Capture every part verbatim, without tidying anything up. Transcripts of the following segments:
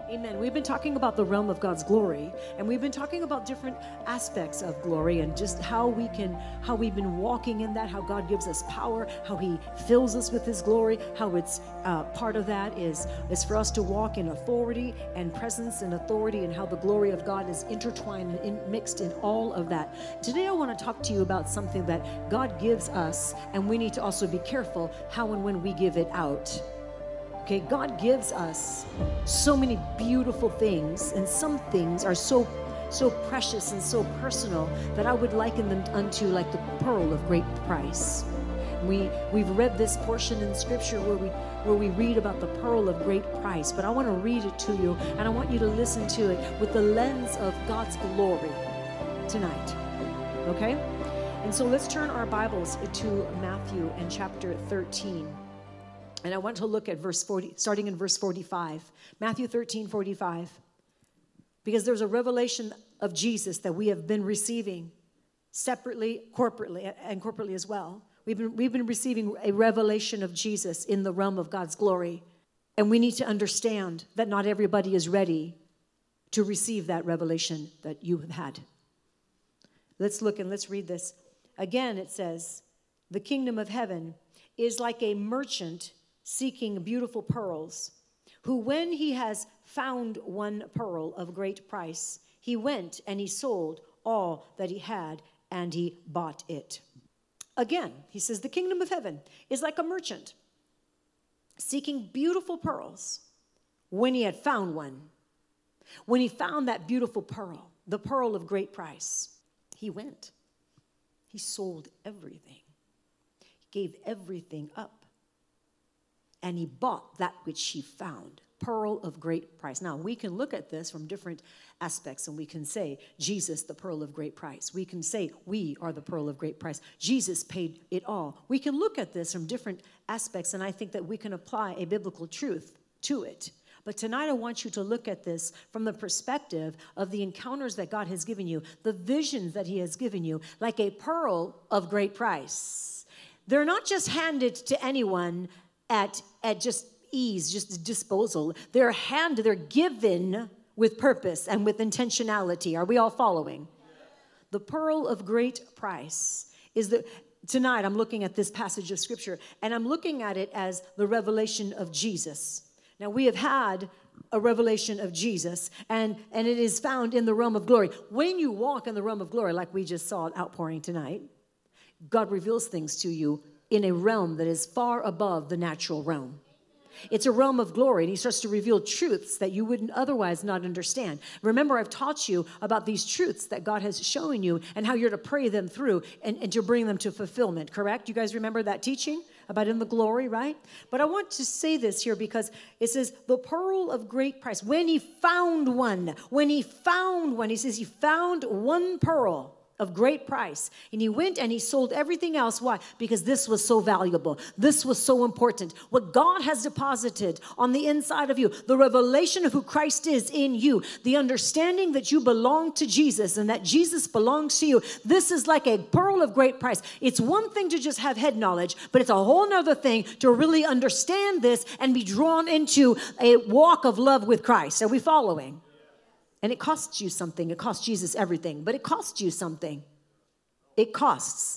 Amen. We've been talking about the realm of God's glory, and we've been talking about different aspects of glory and just how we can, how we've been walking in that, how God gives us power, how he fills us with his glory, how it's uh, part of that is, is for us to walk in authority and presence and authority, and how the glory of God is intertwined and in, mixed in all of that. Today I want to talk to you about something that God gives us, and we need to also be careful how and when we give it out. Okay, God gives us so many beautiful things, and some things are so so precious and so personal that I would liken them unto like the pearl of great price. We we've read this portion in Scripture where we where we read about the pearl of great price, but I want to read it to you, and I want you to listen to it with the lens of God's glory tonight. Okay? And so let's turn our Bibles to Matthew and chapter thirteen. And I want to look at verse forty, starting in verse forty-five. Matthew thirteen, forty-five. Because there's a revelation of Jesus that we have been receiving separately, corporately, and corporately as well. We've been, we've been receiving a revelation of Jesus in the realm of God's glory. And we need to understand that not everybody is ready to receive that revelation that you have had. Let's look and let's read this. Again, it says, the kingdom of heaven is like a merchant seeking beautiful pearls, who when he has found one pearl of great price, he went and he sold all that he had and he bought it. Again, he says, the kingdom of heaven is like a merchant seeking beautiful pearls when he had found one. When he found that beautiful pearl, the pearl of great price, he went. He sold everything. He gave everything up. And he bought that which he found, pearl of great price. Now, we can look at this from different aspects, and we can say, Jesus, the pearl of great price. We can say, we are the pearl of great price. Jesus paid it all. We can look at this from different aspects, and I think that we can apply a biblical truth to it. But tonight, I want you to look at this from the perspective of the encounters that God has given you, the visions that he has given you, like a pearl of great price. They're not just handed to anyone at, at just ease, just disposal. They're handed, they're given with purpose and with intentionality. Are we all following? The pearl of great price is the, tonight I'm looking at this passage of Scripture, and I'm looking at it as the revelation of Jesus. Now, we have had a revelation of Jesus, and, and it is found in the realm of glory. When you walk in the realm of glory, like we just saw outpouring tonight, God reveals things to you in a realm that is far above the natural realm. It's a realm of glory, and he starts to reveal truths that you wouldn't otherwise not understand. Remember, I've taught you about these truths that God has shown you and how you're to pray them through and, and to bring them to fulfillment, correct? You guys remember that teaching about in the glory, right? But I want to say this here because it says, the pearl of great price. When he found one, when he found one, he says he found one pearl of great price. And he went and he sold everything else. Why? Because this was so valuable. This was so important. What God has deposited on the inside of you, the revelation of who Christ is in you, the understanding that you belong to Jesus and that Jesus belongs to you. This is like a pearl of great price. It's one thing to just have head knowledge, but it's a whole nother thing to really understand this and be drawn into a walk of love with Christ. Are we following? And it costs you something. It costs Jesus everything, but it costs you something. It costs.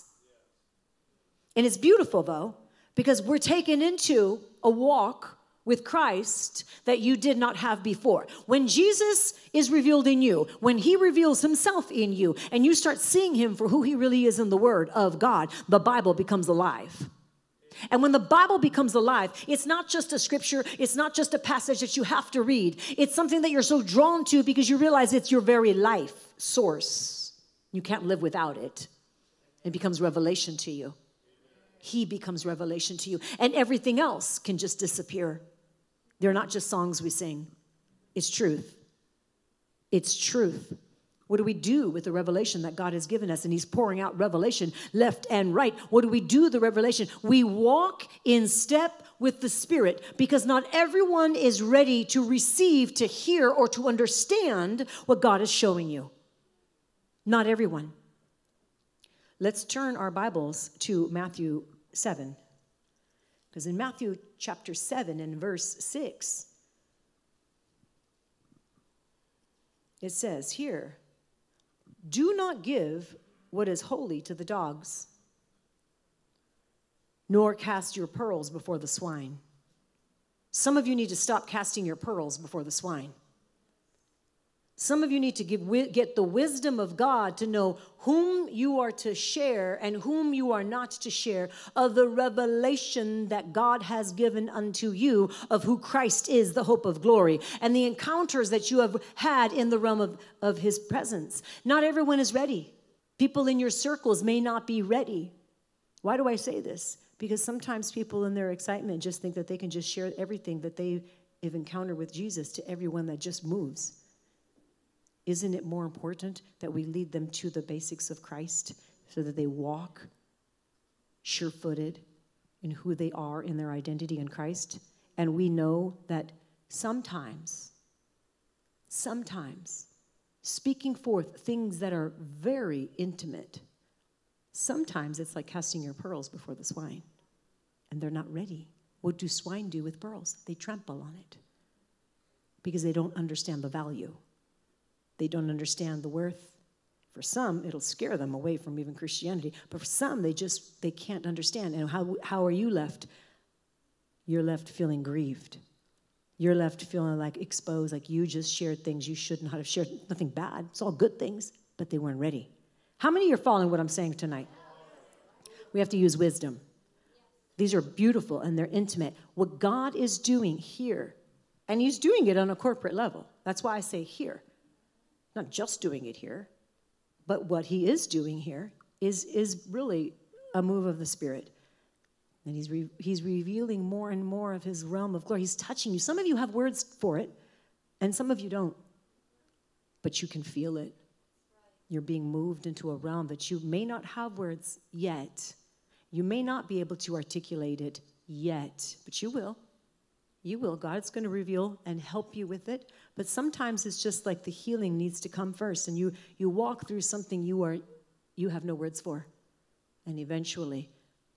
And it's beautiful, though, because we're taken into a walk with Christ that you did not have before. When Jesus is revealed in you, when he reveals himself in you, and you start seeing him for who he really is in the Word of God, the Bible becomes alive. And when the Bible becomes alive, it's not just a scripture. It's not just a passage that you have to read. It's something that you're so drawn to because you realize it's your very life source. You can't live without it. It becomes revelation to you. He becomes revelation to you. And everything else can just disappear. They're not just songs we sing. It's truth. It's truth. What do we do with the revelation that God has given us? And he's pouring out revelation left and right. What do we do with the revelation? We walk in step with the Spirit because not everyone is ready to receive, to hear, or to understand what God is showing you. Not everyone. Let's turn our Bibles to Matthew seven. Because in Matthew chapter seven and verse six, It says here, do not give what is holy to the dogs, nor cast your pearls before the swine. Some of you need to stop casting your pearls before the swine. Some of you need to give, get the wisdom of God to know whom you are to share and whom you are not to share of the revelation that God has given unto you of who Christ is, the hope of glory, and the encounters that you have had in the realm of, of his presence. Not everyone is ready. People in your circles may not be ready. Why do I say this? Because sometimes people in their excitement just think that they can just share everything that they have encountered with Jesus to everyone that just moves. Isn't it more important that we lead them to the basics of Christ so that they walk sure-footed in who they are in their identity in Christ? And we know that sometimes, sometimes, speaking forth things that are very intimate, sometimes it's like casting your pearls before the swine, and they're not ready. What do swine do with pearls? They trample on it because they don't understand the value. They don't understand the worth. For some, it'll scare them away from even Christianity. But for some, they just, they can't understand. And how, how are you left? You're left feeling grieved. You're left feeling like exposed, like you just shared things you should not have shared. Nothing bad. It's all good things, but they weren't ready. How many are following what I'm saying tonight? We have to use wisdom. These are beautiful and they're intimate. What God is doing here, and he's doing it on a corporate level. That's why I say here. Not just doing it here, but what he is doing here is, is really a move of the Spirit. And he's, re, he's revealing more and more of his realm of glory. He's touching you. Some of you have words for it, and some of you don't. But you can feel it. You're being moved into a realm that you may not have words yet. You may not be able to articulate it yet, but you will. You will. God's going to reveal and help you with it. But sometimes it's just like the healing needs to come first, and you you walk through something you are you have no words for, and eventually,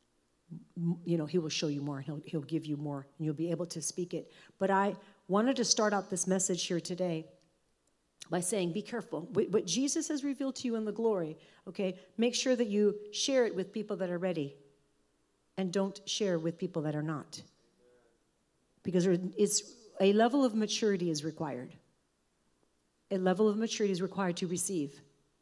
you know, he will show you more, and he'll he'll give you more, and you'll be able to speak it. But I wanted to start out this message here today by saying, be careful. What Jesus has revealed to you in the glory, okay, make sure that you share it with people that are ready, and don't share with people that are not. Because it's a level of maturity is required. A level of maturity is required to receive.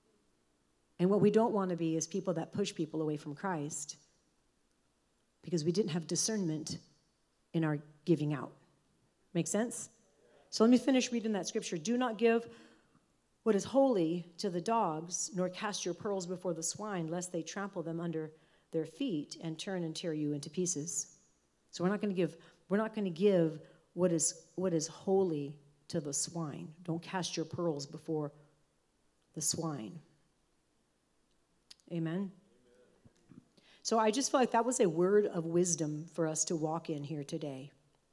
And what we don't want to be is people that push people away from Christ because we didn't have discernment in our giving out. Make sense? So let me finish reading that scripture. Do not give what is holy to the dogs, nor cast your pearls before the swine, lest they trample them under their feet and turn and tear you into pieces. So we're not going to give We're not going to give what is what is holy to the swine. Don't cast your pearls before the swine. Amen? Amen. So I just feel like that was a word of wisdom for us to walk in here today.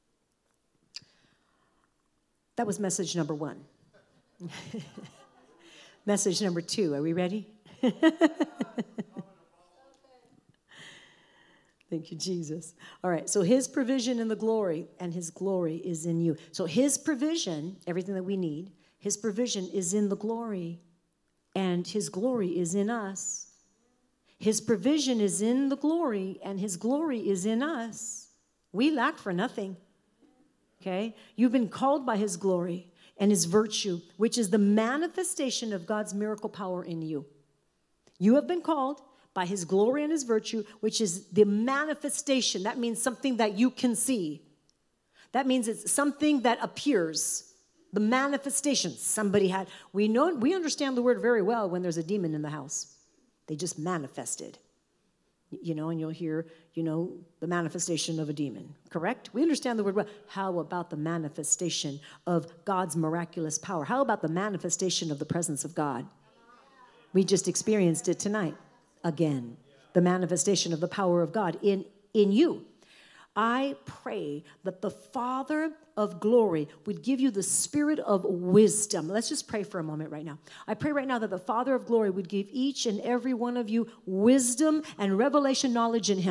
That was message number one. Message number two. Are we ready? Thank you, Jesus. All right, so his provision in the glory, and his glory is in you. So his provision, everything that we need, his provision is in the glory, and his glory is in us. His provision is in the glory, and his glory is in us. We lack for nothing, okay? You've been called by his glory and his virtue, which is the manifestation of God's miracle power in you. You have been called by his glory and his virtue, which is the manifestation. That means something that you can see. That means it's something that appears. The manifestation. Somebody had, we know, we understand the word very well when there's a demon in the house. They just manifested. You know, and you'll hear, you know, the manifestation of a demon, correct? We understand the word well. How about the manifestation of God's miraculous power? How about the manifestation of the presence of God? We just experienced it tonight. Again, the manifestation of the power of God in, in you. I pray that the Father of glory would give you the spirit of wisdom. Let's just pray for a moment right now. I pray right now that the Father of glory would give each and every one of you wisdom and revelation knowledge in him.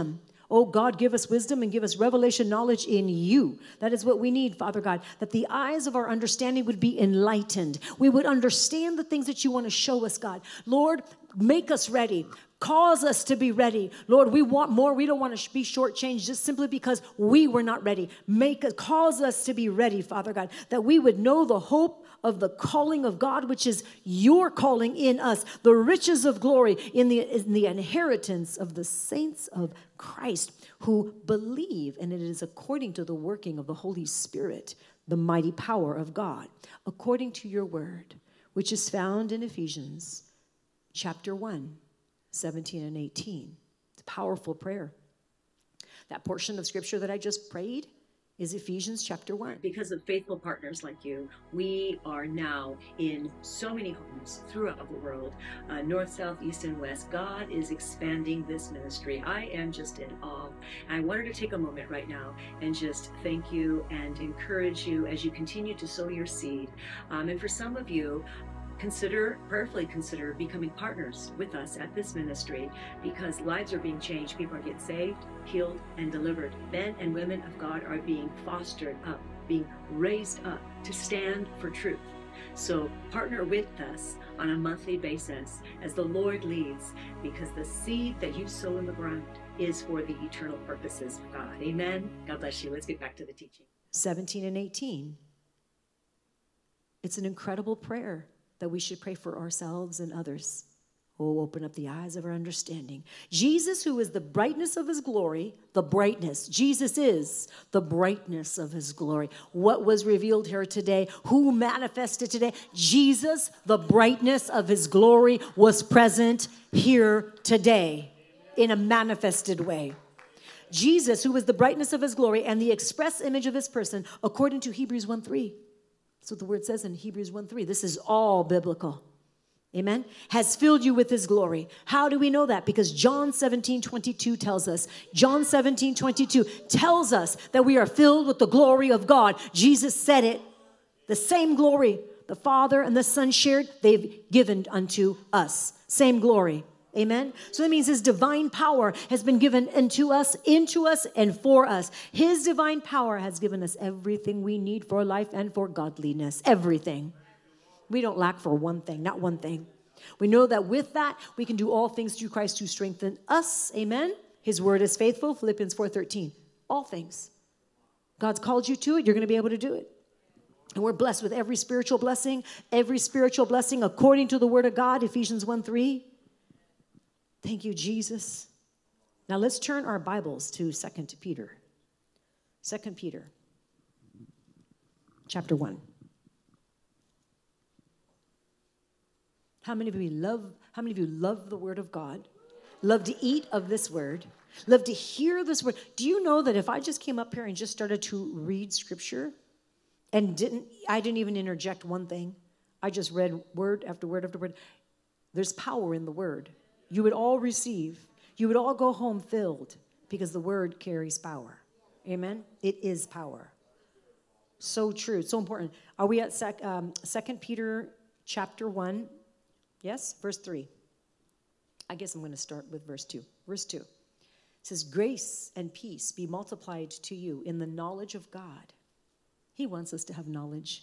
Oh God, give us wisdom and give us revelation knowledge in you. That is what we need, Father God, that the eyes of our understanding would be enlightened. We would understand the things that you want to show us, God. Lord, make us ready. Cause us to be ready. Lord, we want more. We don't want to be shortchanged just simply because we were not ready. Make us, cause us to be ready, Father God, that we would know the hope of the calling of God, which is your calling in us, the riches of glory in the, in the inheritance of the saints of Christ who believe, and it is according to the working of the Holy Spirit, the mighty power of God, according to your word, which is found in Ephesians chapter one, seventeen and eighteen. It's a powerful prayer. That portion of scripture that I just prayed is Ephesians chapter one. Because of faithful partners like you, we are now in so many homes throughout the world, uh, north, south, east, and west. God is expanding this ministry. I am just in awe. And I wanted to take a moment right now and just thank you and encourage you as you continue to sow your seed. Um, and for some of you, consider, prayerfully consider becoming partners with us at this ministry, because lives are being changed. People are getting saved, healed, and delivered. Men and women of God are being fostered up, being raised up to stand for truth. So partner with us on a monthly basis as the Lord leads, because the seed that you sow in the ground is for the eternal purposes of God. Amen. God bless you. Let's get back to the teaching. seventeen and eighteen. It's an incredible prayer that we should pray for ourselves and others. Oh, open up the eyes of our understanding. Jesus, who is the brightness of his glory, the brightness. Jesus is the brightness of his glory. What was revealed here today? Who manifested today? Jesus, the brightness of his glory, was present here today in a manifested way. Jesus, who was the brightness of his glory and the express image of his person, according to Hebrews one three. That's what the word says in Hebrews one three. This is all biblical. Amen. Has filled you with his glory. How do we know that? Because John seventeen twenty-two tells us. John seventeen twenty-two tells us that we are filled with the glory of God. Jesus said it. The same glory the Father and the Son shared, they've given unto us. Same glory. Amen. So that means his divine power has been given into us, into us, and for us. His divine power has given us everything we need for life and for godliness. Everything. We don't lack for one thing, not one thing. We know that with that, we can do all things through Christ who strengthens us. Amen. His word is faithful. Philippians four thirteen. All things. God's called you to it. You're going to be able to do it. And we're blessed with every spiritual blessing, every spiritual blessing according to the word of God, Ephesians one three. Thank you, Jesus. Now let's turn our Bibles to Second Peter. Second Peter, chapter one. How many of you love, how many of you love the word of God? Love to eat of this word? Love to hear this word? Do you know that if I just came up here and just started to read scripture and didn't, I didn't even interject one thing. I just read word after word after word. There's power in the word. You would all receive. You would all go home filled because the word carries power. Amen? It is power. So true. So important. Are we at sec, um, Second Peter chapter one? Yes? Verse three. I guess I'm going to start with verse two. Verse two. It says, grace and peace be multiplied to you in the knowledge of God. He wants us to have knowledge.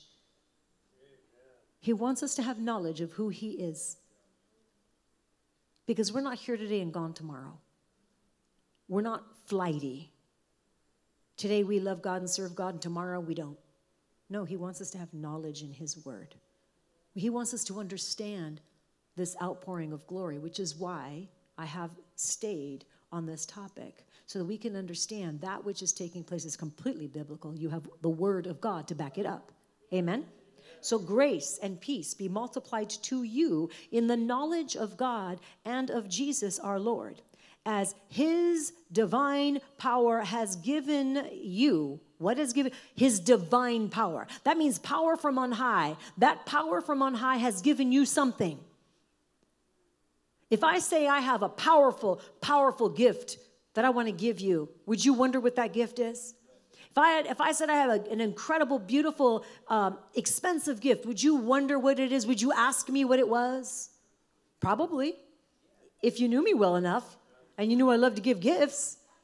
He wants us to have knowledge of who he is. Because we're not here today and gone tomorrow. We're not flighty. Today we love God and serve God, and tomorrow we don't. No, he wants us to have knowledge in his word. He wants us to understand this outpouring of glory, which is why I have stayed on this topic, so that we can understand that which is taking place is completely biblical. You have the word of God to back it up. Amen? So grace and peace be multiplied to you in the knowledge of God and of Jesus our Lord, as his divine power has given you. What is given? His divine power. That means power from on high. That power from on high has given you something. If I say I have a powerful, powerful gift that I want to give you, would you wonder what that gift is? If I, had, if I said I have a, an incredible, beautiful, um, expensive gift, would you wonder what it is? Would you ask me what it was? Probably. If you knew me well enough and you knew I love to give gifts,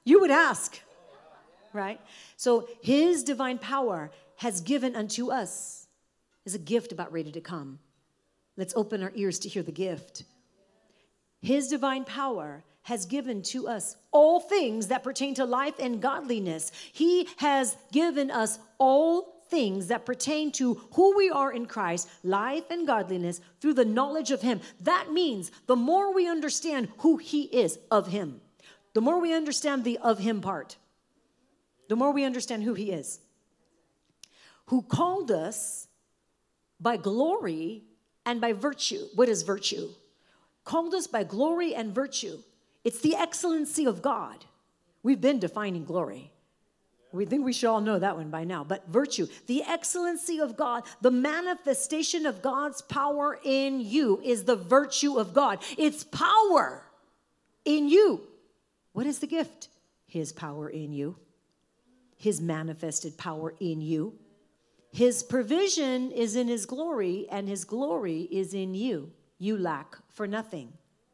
You would ask, right? So his divine power has given unto us is a gift about ready to come. Let's open our ears to hear the gift. His divine power has given to us all things that pertain to life and godliness. He has given us all things that pertain to who we are in Christ, life and godliness, through the knowledge of him. That means the more we understand who he is of him, the more we understand the of him part, the more we understand who he is, who called us by glory and by virtue. What is virtue? Called us by glory and virtue. It's the excellency of God. We've been defining glory. We think we should all know that one by now. But virtue, the excellency of God, the manifestation of God's power in you is the virtue of God. It's power in you. What is the gift? His power in you. His manifested power in you. His provision is in his glory, and his glory is in you. You lack for nothing.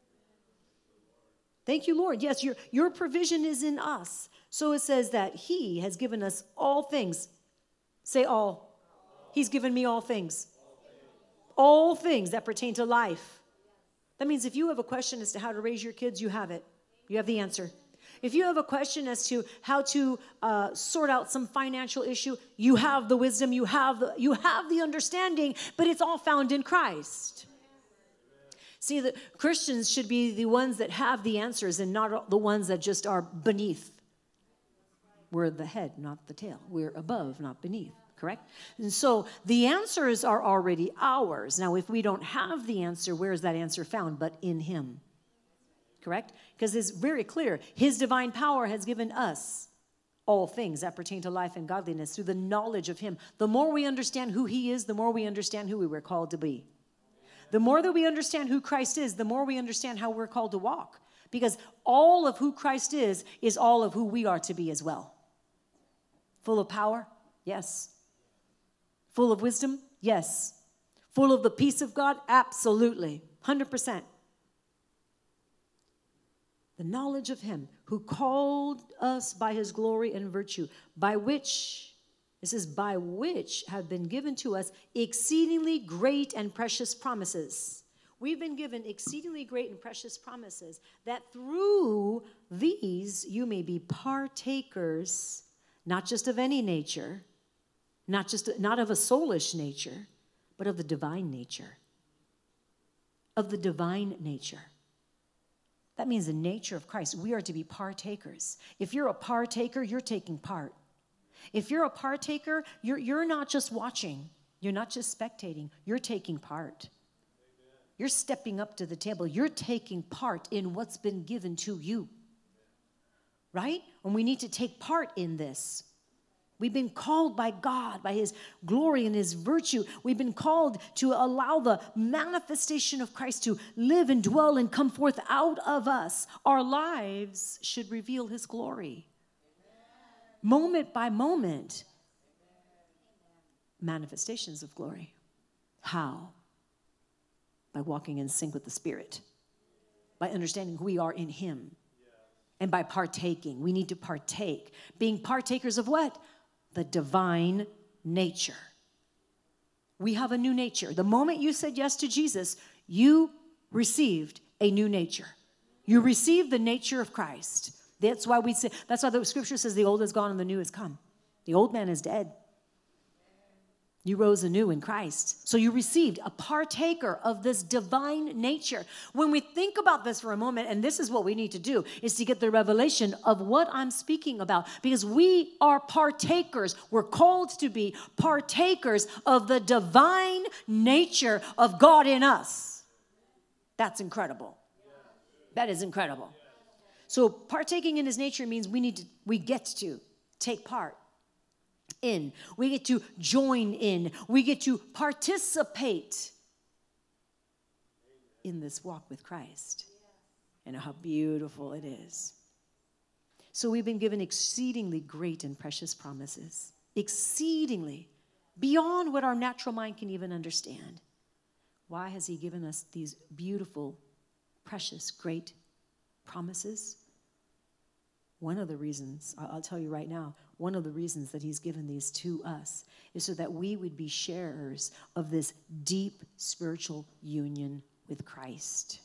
Thank you, Lord. Yes, your, your provision is in us. So it says that he has given us all things. Say all. He's given me all things. All things that pertain to life. That means if you have a question as to how to raise your kids, you have it. You have the answer. If you have a question as to how to uh, sort out some financial issue, you have the wisdom, you have the, you have the understanding, but it's all found in Christ. See, the Christians should be the ones that have the answers and not the ones that just are beneath. We're the head, not the tail. We're above, not beneath, correct? And so the answers are already ours. Now, if we don't have the answer, where is that answer found? But in him, correct? Because it's very clear. His divine power has given us all things that pertain to life and godliness through the knowledge of him. The more we understand who he is, the more we understand who we were called to be. The more that we understand who Christ is, the more we understand how we're called to walk. Because all of who Christ is, is all of who we are to be as well. Full of power? Yes. Full of wisdom? Yes. Full of the peace of God? Absolutely. one hundred percent. The knowledge of him who called us by his glory and virtue, by which... This is by which have been given to us exceedingly great and precious promises. We've been given exceedingly great and precious promises that through these you may be partakers, not just of any nature, not just not of a soulish nature, but of the divine nature. Of the divine nature. That means the nature of Christ. We are to be partakers. If you're a partaker, you're taking part. If you're a partaker, you're, you're not just watching. You're not just spectating. You're taking part. Amen. You're stepping up to the table. You're taking part in what's been given to you. Right? And we need to take part in this. We've been called by God, by his glory and his virtue. We've been called to allow the manifestation of Christ to live and dwell and come forth out of us. Our lives should reveal his glory. Moment by moment, manifestations of glory. How? By walking in sync with the Spirit, by understanding who we are in him, and by partaking. We need to partake. Being partakers of what? The divine nature. We have a new nature. The moment you said yes to Jesus, you received a new nature. You received the nature of Christ. That's why we say, that's why the scripture says the old is gone and the new has come. The old man is dead. You rose anew in Christ. So you received a partaker of this divine nature. When we think about this for a moment, and this is what we need to do, is to get the revelation of what I'm speaking about. Because we are partakers. We're called to be partakers of the divine nature of God in us. That's incredible. That is incredible. So partaking in his nature means we need to, we get to take part in. We get to join in. We get to participate in this walk with Christ. And how beautiful it is. So we've been given exceedingly great and precious promises. Exceedingly. Beyond what our natural mind can even understand. Why has he given us these beautiful, precious, great promises? One of the reasons, I'll tell you right now, one of the reasons that he's given these to us is so that we would be sharers of this deep spiritual union with Christ.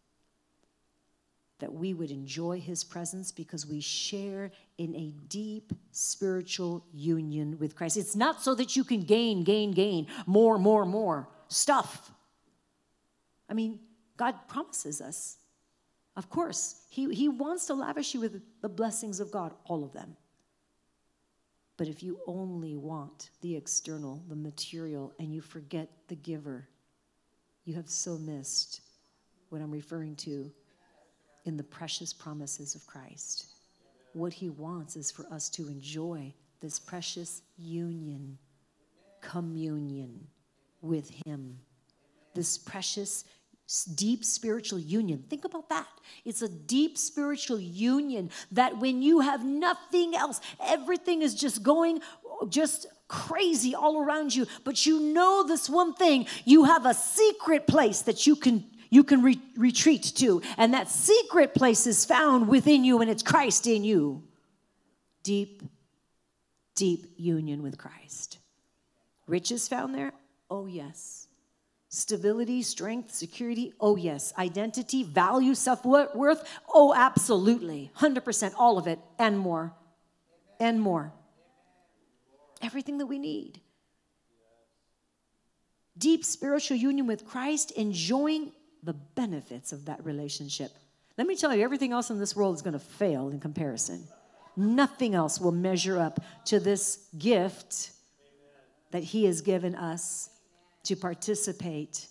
That we would enjoy his presence because we share in a deep spiritual union with Christ. It's not so that you can gain, gain, gain, more, more, more stuff. I mean, God promises us. Of course, he, he wants to lavish you with the blessings of God, all of them. But if you only want the external, the material, and you forget the giver, you have so missed what I'm referring to in the precious promises of Christ. What he wants is for us to enjoy this precious union, communion with him. This precious deep spiritual union. Think about that. It's a deep spiritual union that when you have nothing else, everything is just going just crazy all around you, but you know this one thing, you have a secret place that you can you can re- retreat to, and that secret place is found within you, and it's Christ in you. Deep, deep union with Christ. Riches found there? Oh, yes. Stability, strength, security, oh yes. Identity, value, self-worth, oh absolutely. one hundred percent, all of it, and more. And more. Everything that we need. Deep spiritual union with Christ, enjoying the benefits of that relationship. Let me tell you, everything else in this world is going to fail in comparison. Nothing else will measure up to this gift that he has given us to participate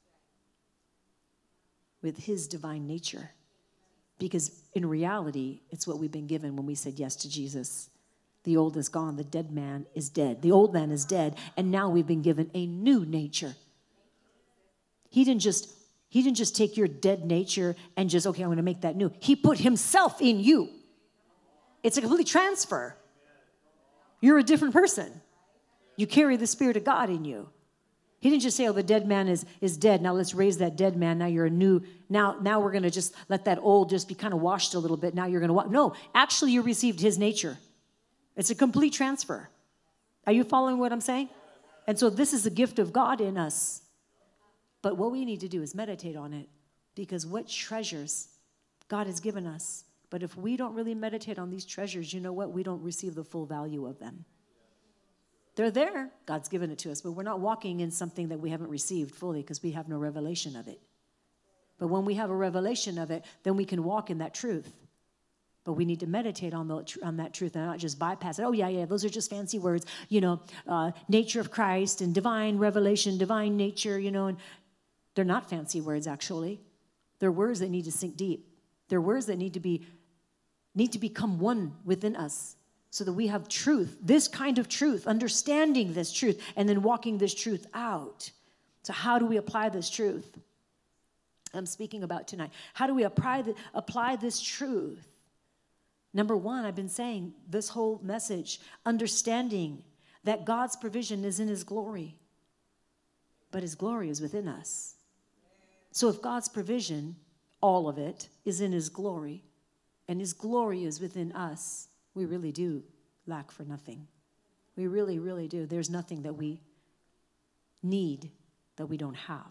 with his divine nature. Because in reality, it's what we've been given when we said yes to Jesus. The old is gone, the dead man is dead. The old man is dead, and now we've been given a new nature. He didn't just, he didn't just take your dead nature and just, okay, I'm going to make that new. He put himself in you. It's a complete transfer. You're a different person. You carry the Spirit of God in you. He didn't just say, oh, the dead man is, is dead. Now let's raise that dead man. Now you're a new, now, now we're going to just let that old just be kind of washed a little bit. Now you're going to walk. No, actually you received his nature. It's a complete transfer. Are you following what I'm saying? And so this is the gift of God in us. But what we need to do is meditate on it, because what treasures God has given us. But if we don't really meditate on these treasures, you know what? We don't receive the full value of them. They're there. God's given it to us, but we're not walking in something that we haven't received fully because we have no revelation of it. But when we have a revelation of it, then we can walk in that truth. But we need to meditate on, the, on that truth and not just bypass it. Oh, yeah, yeah, those are just fancy words. You know, uh, nature of Christ and divine revelation, divine nature, you know. And they're not fancy words, actually. They're words that need to sink deep. They're words that need to be need to become one within us, so that we have truth, this kind of truth, understanding this truth, and then walking this truth out. So how do we apply this truth? I'm speaking about tonight. How do we apply, the, apply this truth? Number one, I've been saying this whole message, understanding that God's provision is in his glory, but his glory is within us. So if God's provision, all of it, is in his glory, and his glory is within us, we really do lack for nothing. We really, really do. There's nothing that we need that we don't have.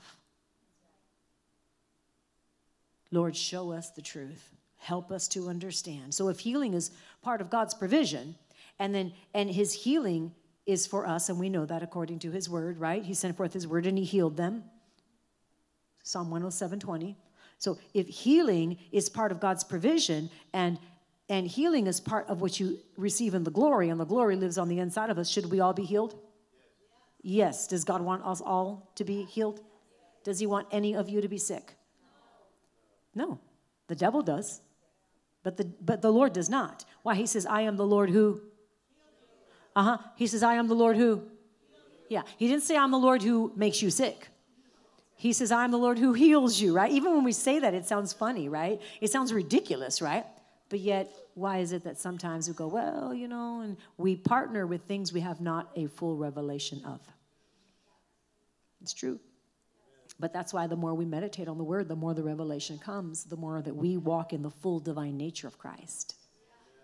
Lord, show us the truth. Help us to understand. So if healing is part of God's provision, and then and his healing is for us, and we know that according to his word, right? He sent forth his word and he healed them. Psalm one oh seven twenty. So if healing is part of God's provision, and And healing is part of what you receive in the glory, and the glory lives on the inside of us. Should we all be healed? Yes. Yes. Does God want us all to be healed? Does he want any of you to be sick? No. The devil does. But the, but the Lord does not. Why? He says, I am the Lord who? Uh-huh. He says, I am the Lord who? Yeah. He didn't say, I'm the Lord who makes you sick. He says, I'm the Lord who heals you, right? Even when we say that, it sounds funny, right? It sounds ridiculous, right? But yet, why is it that sometimes we go, well, you know, and we partner with things we have not a full revelation of? It's true. But that's why the more we meditate on the word, the more the revelation comes, the more that we walk in the full divine nature of Christ.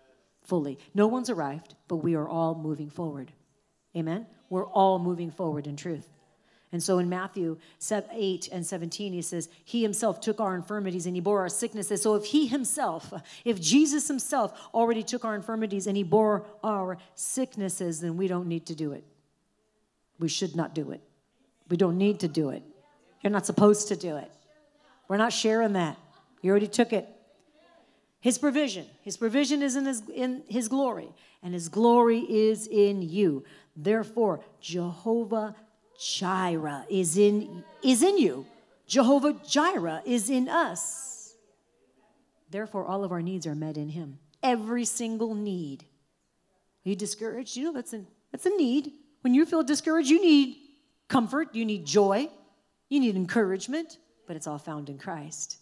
fully. No one's arrived, but we are all moving forward. Amen? We're all moving forward in truth. And so in Matthew eight and seventeen, he says, he himself took our infirmities and he bore our sicknesses. So if he himself, if Jesus himself already took our infirmities and he bore our sicknesses, then we don't need to do it. We should not do it. We don't need to do it. You're not supposed to do it. We're not sharing that. You already took it. His provision. His provision is in his, in his glory, and his glory is in you. Therefore, Jehovah Jireh is in, is in you. Jehovah Jireh is in us. Therefore, all of our needs are met in him. Every single need. Are you discouraged? You know, that's a, that's a need. When you feel discouraged, you need comfort. You need joy. You need encouragement. But it's all found in Christ.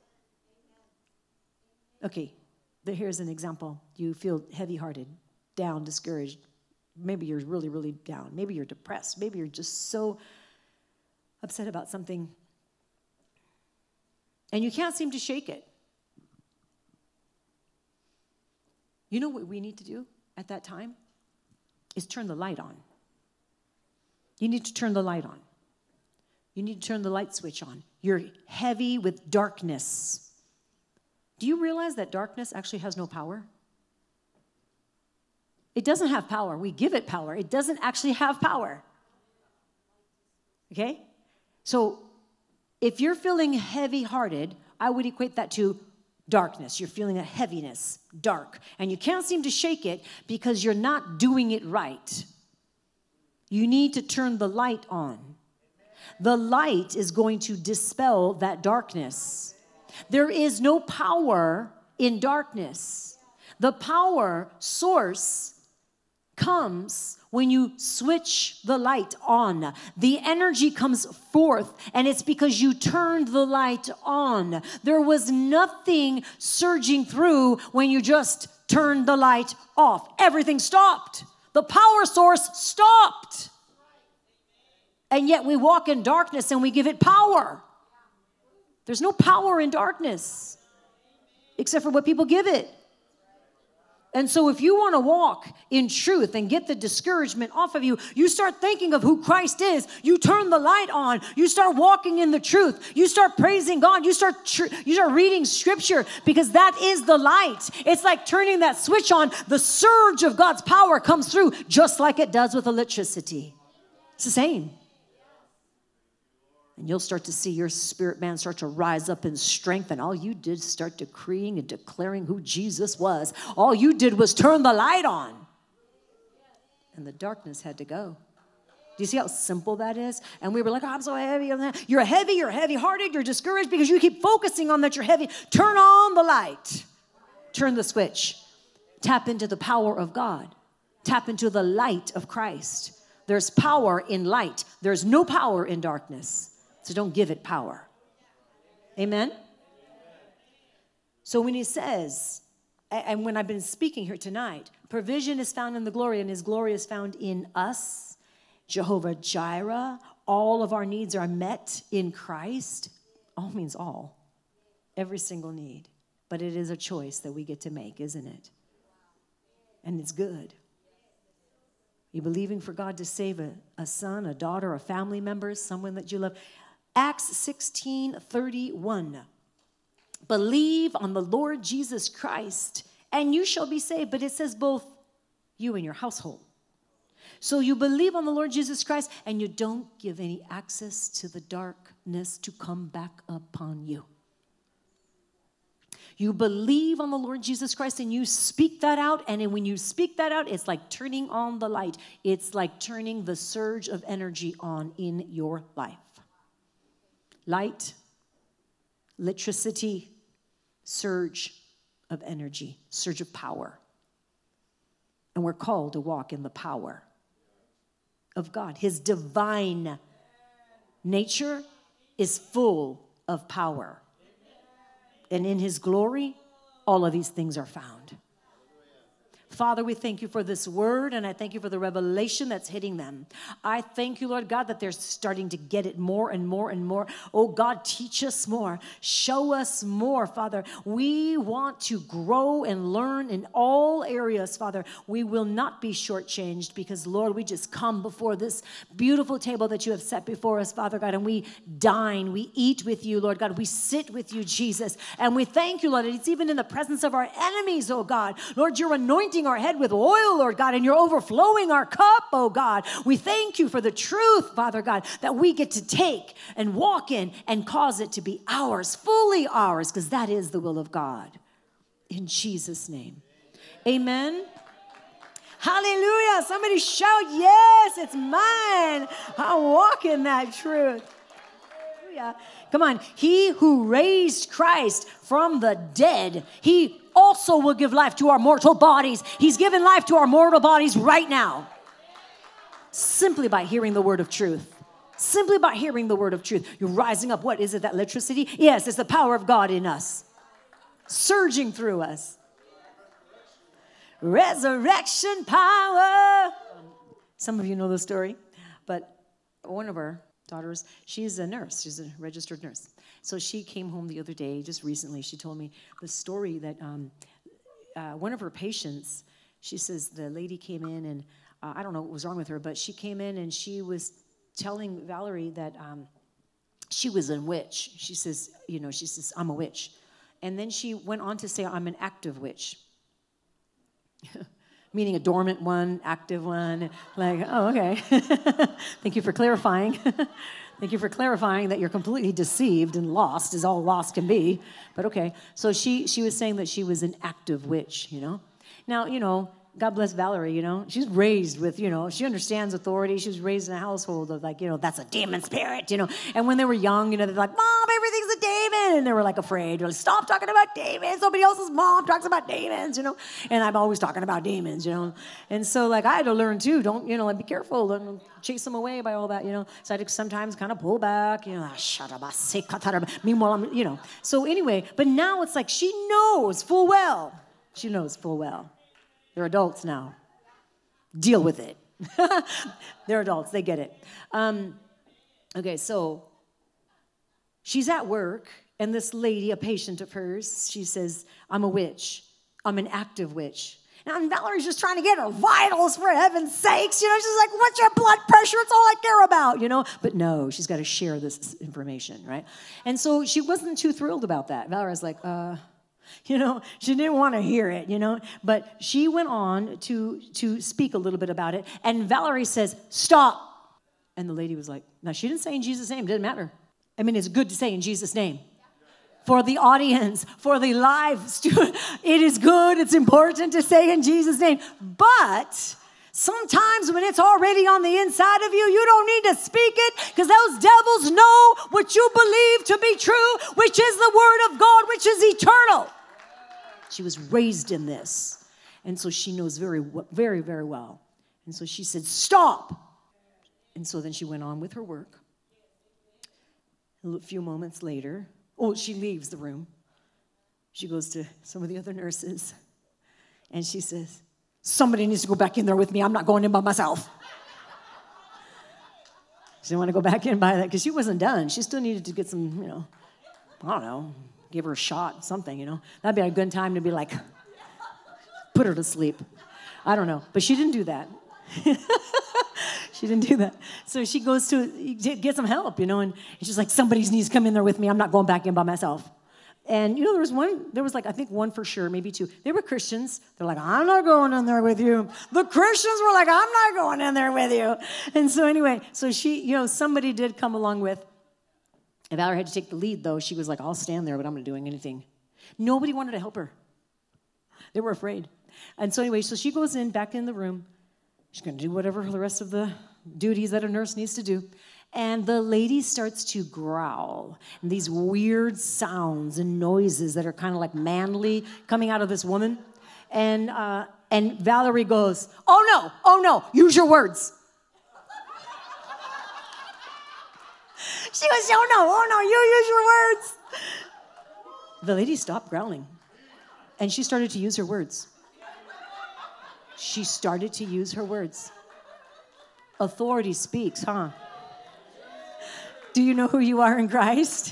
Okay, here's an example. You feel heavy-hearted, down, discouraged. Maybe you're really, really down. Maybe you're depressed. Maybe you're just so upset about something. And you can't seem to shake it. You know what we need to do at that time? Is turn the light on. You need to turn the light on. You need to turn the light switch on. You're heavy with darkness. Do you realize that darkness actually has no power? It doesn't have power. We give it power. It doesn't actually have power. Okay? So if you're feeling heavy-hearted, I would equate that to darkness. You're feeling a heaviness, dark. And you can't seem to shake it because you're not doing it right. You need to turn the light on. The light is going to dispel that darkness. There is no power in darkness. The power source comes when you switch the light on. The energy comes forth, and it's because you turned the light on. There was nothing surging through when you just turned the light off. Everything stopped. The power source stopped. And yet we walk in darkness and we give it power. There's no power in darkness except for what people give it. And so if you want to walk in truth and get the discouragement off of you, you start thinking of who Christ is. You turn the light on. You start walking in the truth. You start praising God. You start tr- you start reading scripture because that is the light. It's like turning that switch on. The surge of God's power comes through just like it does with electricity. It's the same. And you'll start to see your spirit man start to rise up in strength. And all you did start decreeing and declaring who Jesus was. All you did was turn the light on. And the darkness had to go. Do you see how simple that is? And we were like, oh, I'm so heavy. You're heavy, you're heavy-hearted, you're discouraged because you keep focusing on that you're heavy. Turn on the light. Turn the switch. Tap into the power of God. Tap into the light of Christ. There's power in light. There's no power in darkness. So don't give it power. Amen? So when he says, and when I've been speaking here tonight, provision is found in the glory, and his glory is found in us. Jehovah Jireh, all of our needs are met in Christ. All means all. Every single need. But it is a choice that we get to make, isn't it? And it's good. You're believing for God to save a, a son, a daughter, a family member, someone that you love. Acts sixteen thirty-one. Believe on the Lord Jesus Christ, and you shall be saved. But it says both you and your household. So you believe on the Lord Jesus Christ, and you don't give any access to the darkness to come back upon you. You believe on the Lord Jesus Christ, and you speak that out. And then when you speak that out, it's like turning on the light. It's like turning the surge of energy on in your life. Light, electricity, surge of energy, surge of power. And we're called to walk in the power of God. His divine nature is full of power. And in his glory, all of these things are found. Father, we thank you for this word, and I thank you for the revelation that's hitting them. I thank you, Lord God, that they're starting to get it more and more and more. Oh, God, teach us more. Show us more, Father. We want to grow and learn in all areas, Father. We will not be shortchanged because, Lord, we just come before this beautiful table that you have set before us, Father God, and we dine, we eat with you, Lord God. We sit with you, Jesus, and we thank you, Lord, that it's even in the presence of our enemies, oh God. Lord, you're anointing our head with oil, Lord God, and you're overflowing our cup, oh God. We thank you for the truth, Father God, that we get to take and walk in and cause it to be ours, fully ours, because that is the will of God. In Jesus' name. Amen. Hallelujah. Somebody shout, yes, it's mine. I walk in that truth. Hallelujah. Come on. He who raised Christ from the dead, he also will give life to our mortal bodies. He's given life to our mortal bodies right now. Simply by hearing the word of truth. Simply by hearing the word of truth. You're rising up. What is it, that electricity? Yes, it's the power of God in us. Surging through us. Resurrection power. Some of you know the story, but one of our daughters, she's a nurse. She's a registered nurse. So she came home the other day, just recently. She told me the story that um, uh, one of her patients, she says the lady came in and uh, I don't know what was wrong with her, but she came in and she was telling Valerie that um, she was a witch. She says, you know, she says, I'm a witch. And then she went on to say, I'm an active witch. Meaning a dormant one, active one. Like, oh, okay. Thank you for clarifying. Thank you for clarifying that you're completely deceived and lost, as all lost can be. But okay. So she she was saying that she was an active witch, you know. Now, you know, God bless Valerie, you know. She's raised with, you know, she understands authority. She was raised in a household of like, you know, that's a demon spirit, you know. And when they were young, you know, they're like, Mom, everything's a demon. And they were like afraid. They're like, stop talking about demons. Somebody else's mom talks about demons, you know. And I'm always talking about demons, you know. And so like I had to learn too. Don't, you know, like be careful. Don't chase them away by all that, you know. So I had to sometimes kind of pull back, you know. Meanwhile, I'm, you know. So anyway, but now it's like she knows full well. She knows full well. They're adults now. Deal with it. They're adults. They get it. Um, okay, so she's at work, and this lady, a patient of hers, she says, I'm a witch. I'm an active witch. Now, and Valerie's just trying to get her vitals, for heaven's sakes. You know, she's like, what's your blood pressure? It's all I care about, you know. But no, she's got to share this information, right? And so she wasn't too thrilled about that. Valerie's like, uh... You know, she didn't want to hear it, you know, but she went on to, to speak a little bit about it. And Valerie says, stop. And the lady was like, now she didn't say in Jesus' name. It didn't matter. I mean, it's good to say in Jesus' name. For the audience, for the live student, it is good. It's important to say in Jesus' name. But sometimes when it's already on the inside of you, you don't need to speak it because those devils know what you believe to be true, which is the word of God, which is eternal. She was raised in this. And so she knows very, very, very well. And so she said, stop. And so then she went on with her work. A few moments later, oh, she leaves the room. She goes to some of the other nurses. And she says, somebody needs to go back in there with me. I'm not going in by myself. She didn't want to go back in by that because she wasn't done. She still needed to get some, you know, I don't know, give her a shot, something, you know. That'd be a good time to be like, put her to sleep. I don't know. But she didn't do that. She didn't do that. So she goes to get some help, you know, and she's like, somebody needs to come in there with me. I'm not going back in by myself. And, you know, there was one, there was like, I think one for sure, maybe two. They were Christians. They're like, I'm not going in there with you. The Christians were like, I'm not going in there with you. And so anyway, so she, you know, somebody did come along with. And Valerie had to take the lead, though. She was like, I'll stand there, but I'm not doing anything. Nobody wanted to help her. They were afraid. And so anyway, so she goes in, back in the room. She's going to do whatever the rest of the duties that a nurse needs to do. And the lady starts to growl. And these weird sounds and noises that are kind of like manly coming out of this woman. And, uh, and Valerie goes, oh, no, oh, no, use your words. She goes, oh, no, oh, no, you use your words. The lady stopped growling, and she started to use her words. She started to use her words. Authority speaks, huh? Do you know who you are in Christ?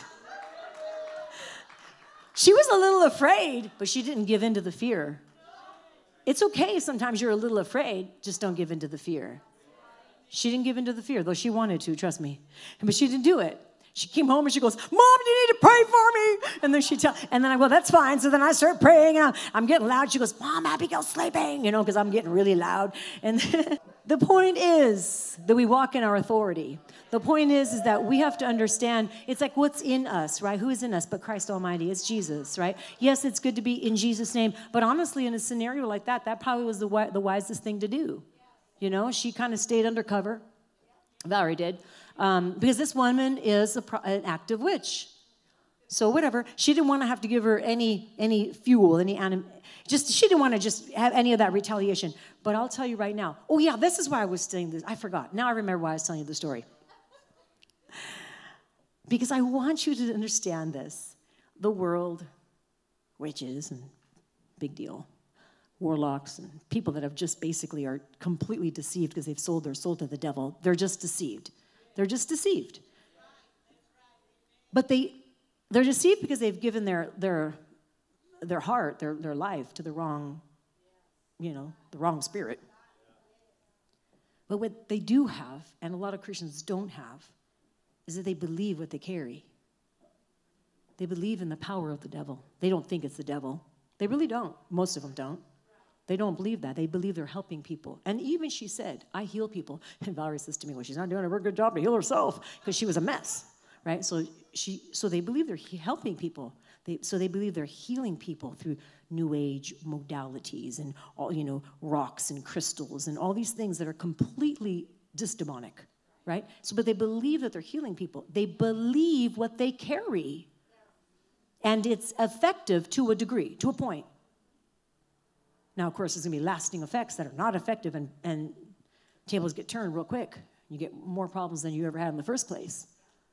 She was a little afraid, but she didn't give in to the fear. It's okay sometimes you're a little afraid, just don't give in to the fear. She didn't give in to the fear, though she wanted to, trust me. But she didn't do it. She came home and she goes, Mom, you need to pray for me. And then she tell, and then I go, that's fine. So then I start praying and I'm, I'm getting loud. She goes, Mom, Abigail's sleeping, you know, because I'm getting really loud. And the point is that we walk in our authority. The point is, is that we have to understand, it's like what's in us, right? Who is in us but Christ Almighty? It's Jesus, right? Yes, it's good to be in Jesus' name. But honestly, in a scenario like that, that probably was the, wi- the wisest thing to do. You know, she kind of stayed undercover. Valerie did. Um, because this woman is a pro- an active witch. So whatever. She didn't want to have to give her any any fuel, any anim- just she didn't want to just have any of that retaliation. But I'll tell you right now. Oh yeah, this is why I was saying this. I forgot. Now I remember why I was telling you the story. Because I want you to understand this. The world, witches and big deal, warlocks and people that have just basically are completely deceived because they've sold their soul to the devil. They're just deceived. They're just deceived. But they, they're deceived because they've given their their their heart, their, their life to the wrong, you know, the wrong spirit. But what they do have, and a lot of Christians don't have, is that they believe what they carry. They believe in the power of the devil. They don't think it's the devil. They really don't. Most of them don't. They don't believe that. They believe they're helping people. And even she said, I heal people. And Valerie says to me, well, she's not doing a very good job to heal herself because she was a mess, right? So she, so they believe they're he- helping people. They, so they believe they're healing people through New Age modalities and all, you know, rocks and crystals and all these things that are completely demonic, right? So, but they believe that they're healing people. They believe what they carry. And it's effective to a degree, to a point. Now, of course, there's going to be lasting effects that are not effective, and, and tables get turned real quick. You get more problems than you ever had in the first place.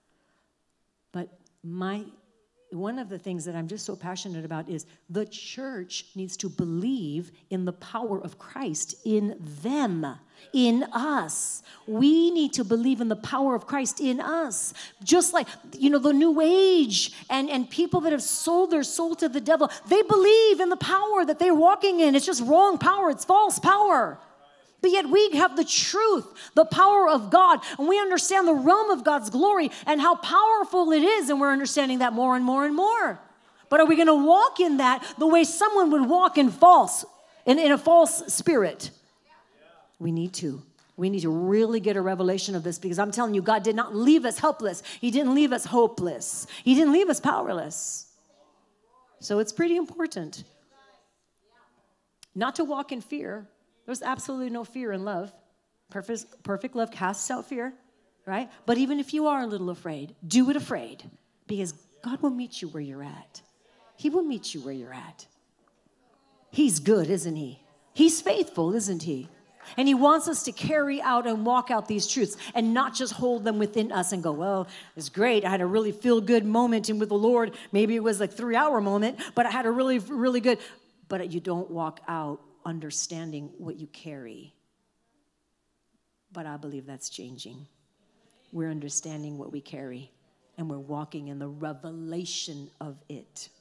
But my one of the things that I'm just so passionate about is the church needs to believe in the power of Christ in them, in us. We need to believe in the power of Christ in us. Just like, you know, the New Age and, and people that have sold their soul to the devil, they believe in the power that they're walking in. It's just wrong power. It's false power. But yet we have the truth, the power of God, and we understand the realm of God's glory and how powerful it is, and we're understanding that more and more and more. But are we going to walk in that the way someone would walk in false, in, in a false spirit? We need to. We need to really get a revelation of this, because I'm telling you, God did not leave us helpless. He didn't leave us hopeless. He didn't leave us powerless. So it's pretty important not to walk in fear. There's absolutely no fear in love. Perfect, perfect love casts out fear, right? But even if you are a little afraid, do it afraid, because God will meet you where you're at. He will meet you where you're at. He's good, isn't he? He's faithful, isn't he? And he wants us to carry out and walk out these truths and not just hold them within us and go, well, it's great. I had a really feel-good moment in with the Lord. Maybe it was like a three-hour moment, but I had a really, really good. But you don't walk out understanding what you carry. But I believe that's changing. We're understanding what we carry, and we're walking in the revelation of it.